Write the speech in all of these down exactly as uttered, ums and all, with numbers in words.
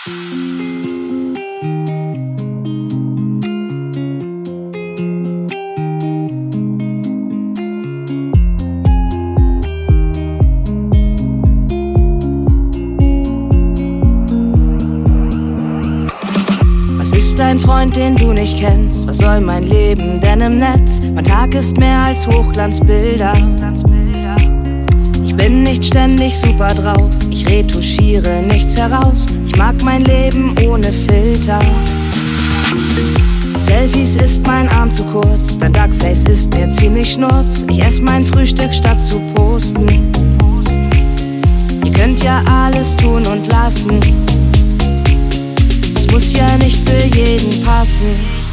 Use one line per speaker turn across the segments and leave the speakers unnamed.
Ein Freund, den du nicht kennst. Was soll mein Leben denn im Netz? Mein Tag ist mehr als Hochglanzbilder. Ich bin nicht ständig super drauf. Ich retuschiere nichts heraus. Ich mag mein Leben ohne Filter. Selfies ist mein Arm zu kurz. Dein Duckface ist mir ziemlich schnurz. Ich ess mein Frühstück statt zu posten. Ihr könnt ja alles tun und lassen. Muss ja nicht für jeden passen.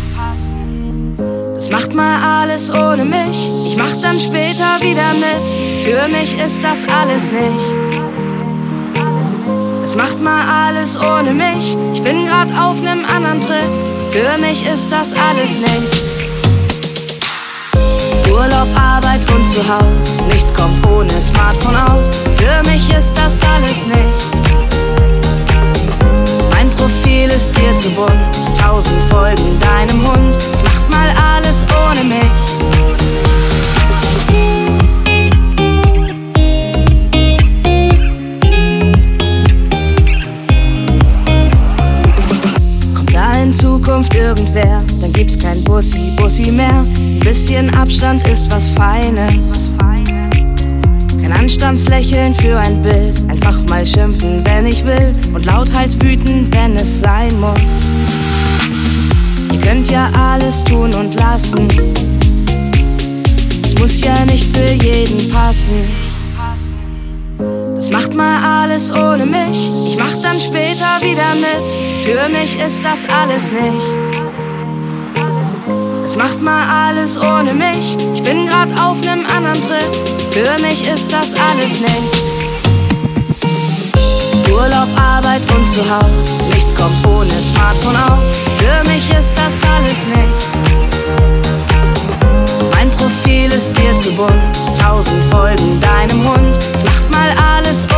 Das macht mal alles ohne mich. Ich mach dann später wieder mit. Für mich ist das alles nichts. Das macht mal alles ohne mich. Ich bin grad auf nem anderen Trip. Für mich ist das alles nichts. Urlaub, Arbeit und Zuhause. Nichts kommt ohne Smartphone aus. Für mich ist das alles nichts. Mein Profil ist dir zu bunt, tausend folgen deinem Hund. Es macht mal alles ohne mich. Kommt da in Zukunft irgendwer, dann gibt's kein Bussi, Bussi mehr. Ein bisschen Abstand ist was Feines. Kein Anstandslächeln für ein Bild. Einfach mal schimpfen, wenn ich will. Und lauthals wüten, wenn es sein muss. Ihr könnt ja alles tun und lassen. Es muss ja nicht für jeden passen. Das macht mal alles ohne mich. Ich mach dann später wieder mit. Für mich ist das alles nichts. Das macht mal alles ohne mich. Ich bin grad auf nem anderen Trip. Für mich ist das alles nichts. Urlaub, Arbeit und Zuhause. Nichts kommt ohne Smartphone aus. Für mich ist das alles nichts. Mein Profil ist dir zu bunt. Tausend folgen deinem Hund. Es macht mal alles